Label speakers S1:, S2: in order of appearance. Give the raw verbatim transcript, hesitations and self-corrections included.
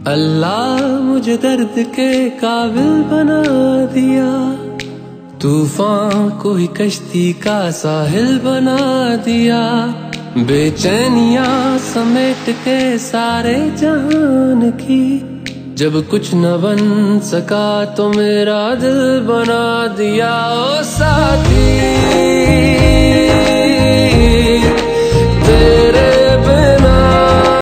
S1: अल्लाह मुझे दर्द के काबिल बना दिया, तूफान को ही कश्ती का साहिल बना दिया। बेचैनियां समेट के सारे जहान की, जब कुछ न बन सका तो मेरा दिल बना दिया। ओ साथी